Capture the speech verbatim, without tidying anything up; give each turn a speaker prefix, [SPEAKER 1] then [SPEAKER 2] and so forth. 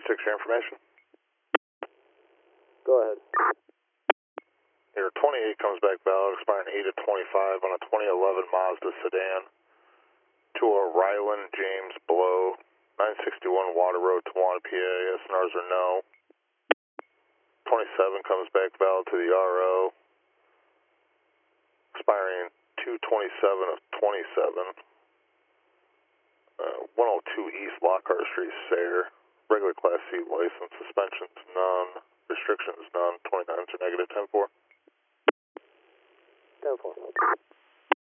[SPEAKER 1] thirty-six, your information.
[SPEAKER 2] Go ahead.
[SPEAKER 1] Your twenty-eight comes back valid, expiring eight of twenty-five on a twenty eleven Mazda sedan. To a Ryland James Blow, nine sixty-one Water Road, Tawana, P A. S N Rs are no. twenty-seven comes back valid to the R O, expiring two twenty-seven of twenty-seven. Uh, one oh two East Lockhart Street, Sayre. Regular Class C license. Suspensions, none. Restrictions, none. twenty-nines are negative. ten four.
[SPEAKER 2] ten four.